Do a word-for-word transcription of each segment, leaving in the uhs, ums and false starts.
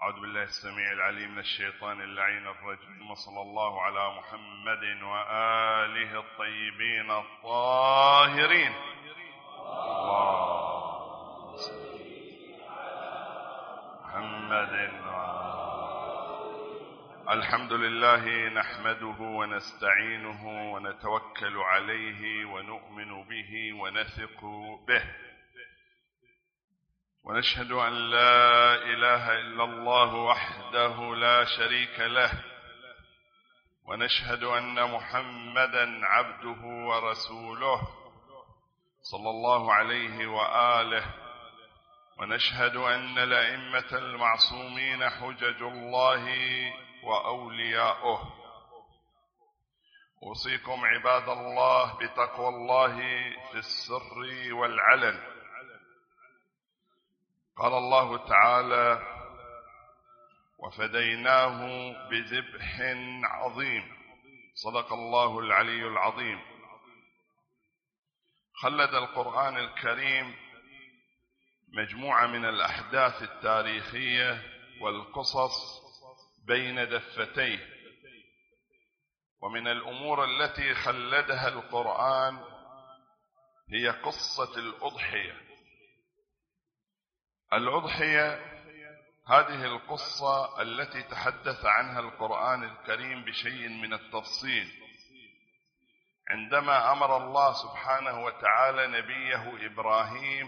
أعوذ بالله السميع العليم من الشيطان اللعين الرجيم، وصلى الله على محمد وآله الطيبين الطاهرين. اللهم صل على محمد. الحمد لله نحمده ونستعينه ونتوكل عليه ونؤمن به ونثق به، ونشهد أن لا إله إلا الله وحده لا شريك له، ونشهد أن محمدا عبده ورسوله صلى الله عليه وآله، ونشهد أن الأئمة المعصومين حجج الله وأولياؤه. أوصيكم عباد الله بتقوى الله في السر والعلن. قال الله تعالى: وفديناه بذبح عظيم. صدق الله العلي العظيم. خلد القرآن الكريم مجموعة من الأحداث التاريخية والقصص بين دفتيه، ومن الأمور التي خلدها القرآن هي قصة الأضحية. الأضحية هذه القصة التي تحدث عنها القرآن الكريم بشيء من التفصيل، عندما أمر الله سبحانه وتعالى نبيه إبراهيم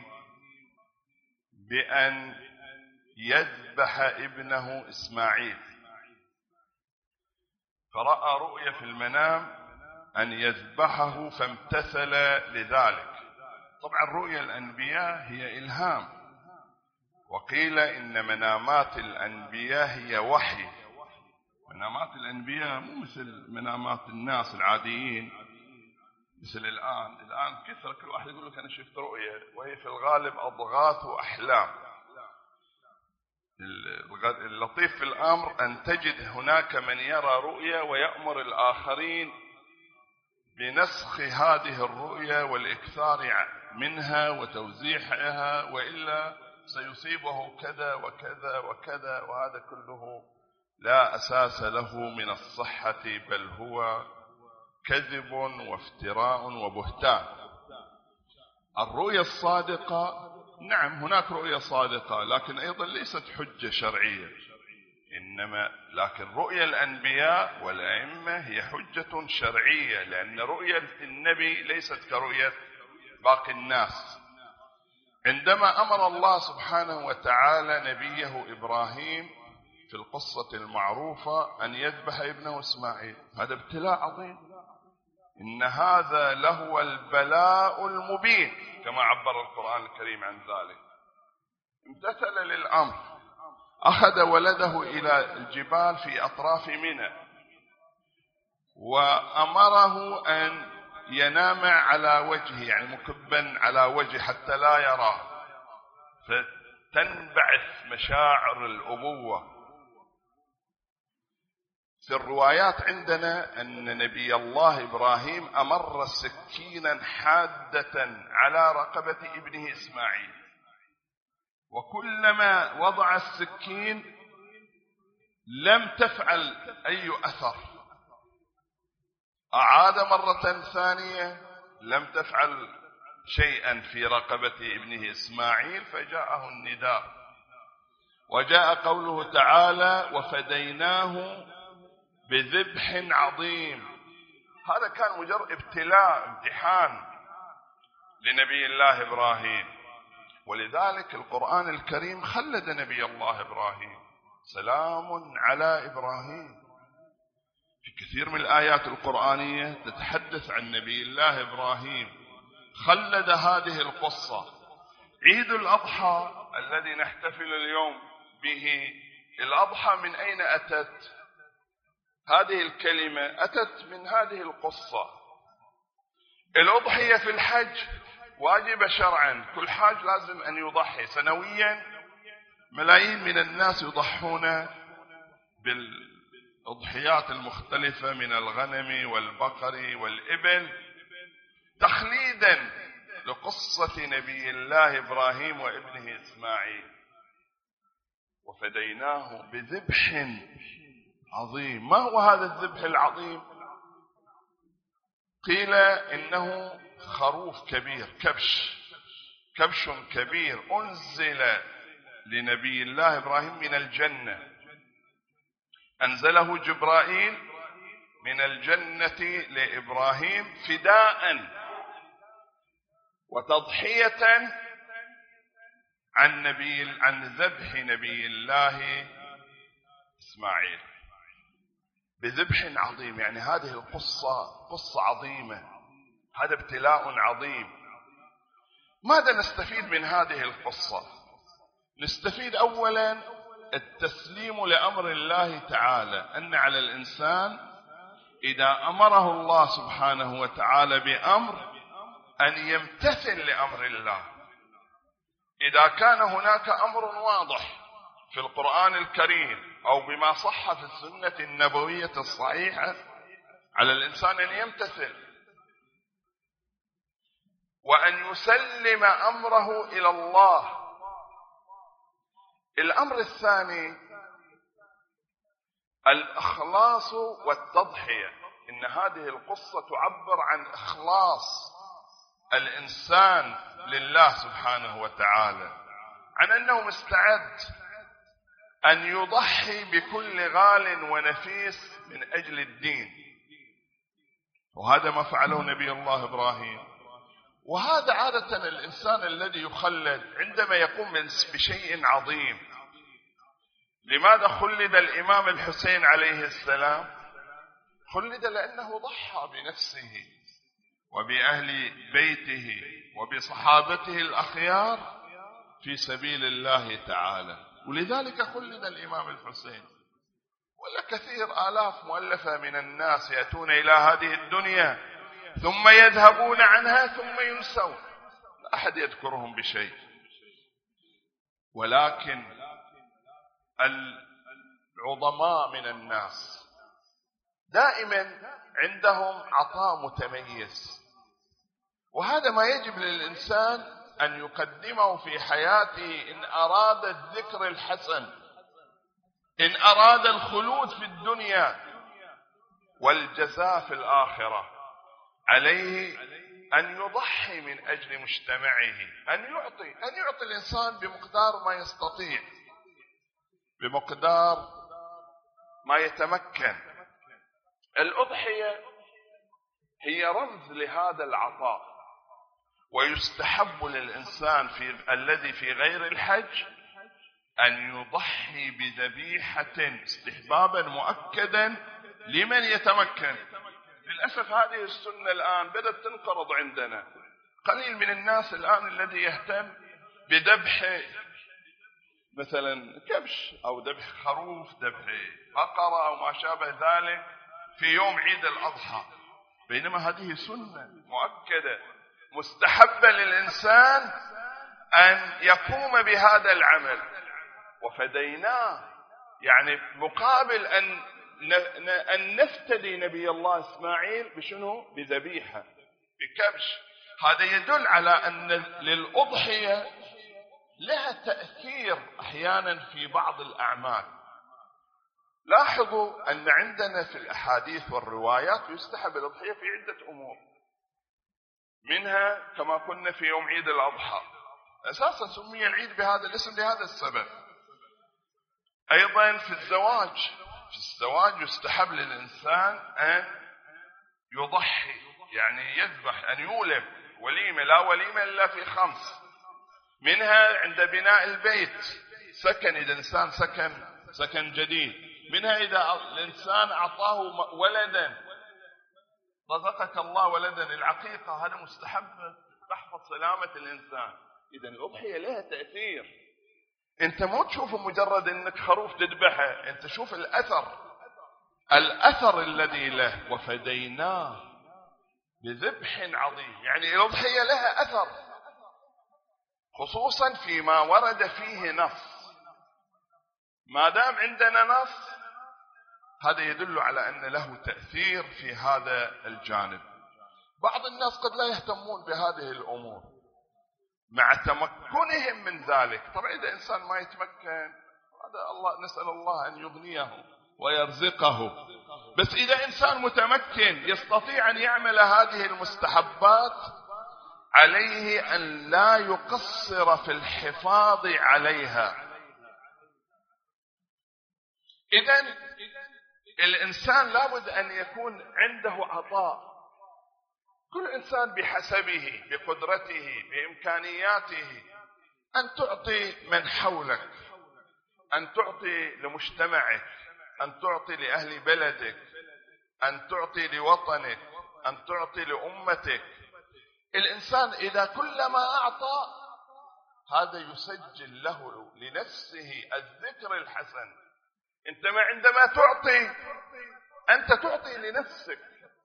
بأن يذبح ابنه إسماعيل، فرأى رؤيا في المنام أن يذبحه فامتثل لذلك. طبعا رؤيا الأنبياء هي إلهام، وقيل إن منامات الأنبياء هي وحي. منامات الأنبياء مو مثل منامات الناس العاديين، مثل الآن الآن كثر كل واحد يقول لك أنا شفت رؤيا، وهي في الغالب أضغاث وأحلام. اللطيف في الأمر أن تجد هناك من يرى رؤيا ويأمر الآخرين بنسخ هذه الرؤيا والإكثار منها وتوزيعها، وإلا سيصيبه كذا وكذا وكذا، وهذا كله لا أساس له من الصحة، بل هو كذب وافتراء وبهتان. الرؤيا الصادقة، نعم هناك رؤيا صادقة، لكن أيضا ليست حجة شرعية، إنما لكن رؤيا الأنبياء والأئمة هي حجة شرعية، لأن رؤيا النبي ليست كرؤية باقي الناس. عندما أمر الله سبحانه وتعالى نبيه إبراهيم في القصة المعروفة أن يذبح ابنه إسماعيل، هذا ابتلاء عظيم. إن هذا لهو البلاء المبين كما عبر القرآن الكريم عن ذلك. امتثل للأمر، أخذ ولده إلى الجبال في أطراف منى، وأمره أن ينام على وجهه، يعني مكبا على وجهه حتى لا يراه، فتنبعث مشاعر الأبوة. في الروايات عندنا أن نبي الله إبراهيم أمر سكينا حادة على رقبة ابنه إسماعيل، وكلما وضع السكين لم تفعل أي أثر، أعاد مرة ثانية لم تفعل شيئا في رقبة ابنه إسماعيل، فجاءه النداء، وجاء قوله تعالى: وفديناه بذبح عظيم. هذا كان مجرد ابتلاء، امتحان لنبي الله إبراهيم، ولذلك القرآن الكريم خلد نبي الله إبراهيم: سلام على إبراهيم. في كثير من الآيات القرآنية تتحدث عن نبي الله إبراهيم، خلد هذه القصة. عيد الأضحى الذي نحتفل اليوم به، الأضحى من أين أتت؟ هذه الكلمة أتت من هذه القصة. الأضحية في الحج واجبة شرعا، كل حاج لازم أن يضحي. سنويا ملايين من الناس يضحون بالأضحيات المختلفة من الغنم والبقر والإبل، تخليدا لقصة نبي الله إبراهيم وابنه إسماعيل. وفديناه بذبح عظيم. ما هو هذا الذبح العظيم؟ قيل إنه خروف كبير، كبش كبش كبير أنزل لنبي الله إبراهيم من الجنة، أنزله جبرائيل من الجنة لإبراهيم فداء وتضحية عن نبي عن ذبح نبي الله إسماعيل بذبح عظيم. يعني هذه القصة قصة عظيمة، هذا ابتلاء عظيم. ماذا نستفيد من هذه القصة؟ نستفيد أولا التسليم لأمر الله تعالى، أن على الإنسان إذا أمره الله سبحانه وتعالى بأمر أن يمتثل لأمر الله. إذا كان هناك أمر واضح في القرآن الكريم أو بما صح في السنة النبوية الصحيحة، على الإنسان أن يمتثل وأن يسلم أمره إلى الله. الأمر الثاني الإخلاص والتضحية. إن هذه القصة تعبر عن إخلاص الإنسان لله سبحانه وتعالى، عن أنه مستعد أن يضحي بكل غال ونفيس من أجل الدين، وهذا ما فعله نبي الله إبراهيم. وهذا عادة الإنسان الذي يخلد عندما يقوم بشيء عظيم. لماذا خلد الإمام الحسين عليه السلام؟ خلد لأنه ضحى بنفسه وبأهل بيته وبصحابته الأخيار في سبيل الله تعالى، ولذلك خلد الإمام الحسين. ولا كثير آلاف مؤلفة من الناس يأتون إلى هذه الدنيا ثم يذهبون عنها ثم ينسون، لا أحد يذكرهم بشيء. ولكن العظماء من الناس دائما عندهم عطاء متميز، وهذا ما يجب للإنسان أن يقدمه في حياته إن أراد الذكر الحسن، إن أراد الخلود في الدنيا والجزاء في الآخرة. عليه أن يضحي من أجل مجتمعه، أن يعطي أن يعطي الإنسان بمقدار ما يستطيع، بمقدار ما يتمكن. الأضحية هي رمز لهذا العطاء، ويستحب للإنسان في الذي في غير الحج أن يضحي بذبيحة استحبابا مؤكدا لمن يتمكن. للأسف هذه السنة الآن بدأت تنقرض عندنا. قليل من الناس الآن الذي يهتم بذبح مثلا كبش أو ذبح خروف، ذبح بقرة أو ما شابه ذلك في يوم عيد الأضحى، بينما هذه سنة مؤكدة مستحبة للإنسان أن يقوم بهذا العمل. وفديناه يعني مقابل أن أن نفتدي نبي الله إسماعيل بشنو؟ بذبيحة، بكبش. هذا يدل على أن للأضحية لها تأثير أحيانا في بعض الأعمال. لاحظوا أن عندنا في الأحاديث والروايات يستحب الأضحية في عدة أمور، منها كما كنا في يوم عيد الأضحى، أساسا سمي العيد بهذا الاسم لهذا السبب. أيضا في الزواج، في الزواج يستحب للإنسان أن يضحي، يعني يذبح، أن يولم وليمة، لا وليمة إلا في خمس. منها عند بناء البيت، سكن إذا الإنسان سكن سكن جديد. منها إذا الإنسان أعطاه ولدا، رزقك الله ولدا، العقيقة، هذا مستحب تحفظ سلامة الإنسان. إذا الأضحية لها تأثير. أنت مو تشوف مجرد أنك خروف تذبحه، أنت شوف الأثر، الأثر الذي له. وفديناه بذبح عظيم، يعني الأضحية لها أثر، خصوصا فيما ورد فيه نص. ما دام عندنا نص هذا يدل على أن له تأثير في هذا الجانب. بعض الناس قد لا يهتمون بهذه الأمور مع تمكنهم من ذلك. طبعا إذا إنسان ما يتمكن هذا الله نسأل الله أن يغنيه ويرزقه. بس إذا إنسان متمكن يستطيع أن يعمل هذه المستحبات، عليه أن لا يقصر في الحفاظ عليها. إذن الإنسان لابد أن يكون عنده عطاء، كل إنسان بحسبه بقدرته بإمكانياته، أن تعطي من حولك، أن تعطي لمجتمعك، أن تعطي لأهل بلدك، أن تعطي لوطنك، أن تعطي لأمتك. الإنسان إذا كلما أعطى هذا يسجل له لنفسه الذكر الحسن. أنت ما عندما تعطي أنت تعطي لنفسك،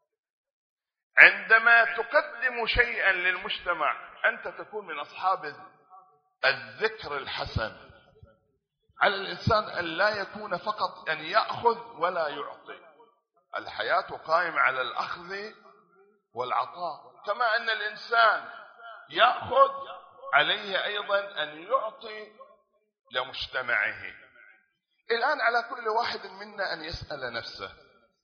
عندما تقدم شيئا للمجتمع أنت تكون من أصحاب الذكر الحسن. على الإنسان أن لا يكون فقط أن يأخذ ولا يعطي، الحياة قائمة على الأخذ والعطاء. كما أن الإنسان يأخذ عليه أيضا أن يعطي لمجتمعه. الآن على كل واحد منا أن يسأل نفسه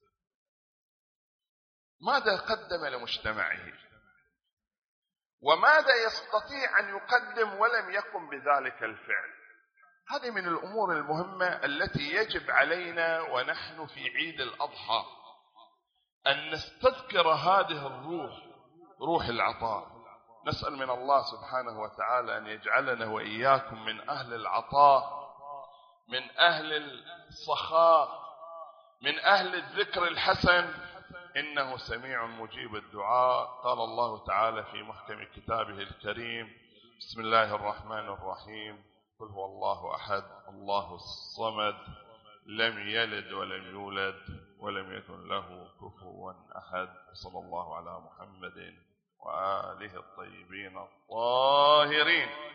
ماذا قدم لمجتمعه، وماذا يستطيع أن يقدم ولم يقم بذلك الفعل. هذه من الأمور المهمة التي يجب علينا ونحن في عيد الأضحى أن نستذكر هذه الروح، روح العطاء. نسأل من الله سبحانه وتعالى أن يجعلنا وإياكم من أهل العطاء، من أهل السخاء، من أهل الذكر الحسن، إنه سميع مجيب الدعاء. قال الله تعالى في محكم كتابه الكريم: بسم الله الرحمن الرحيم، قل هو الله أحد الله الصمد لم يلد ولم يولد ولم يكن له كفوا أحد. صلى الله على محمد وآله الطيبين الطاهرين.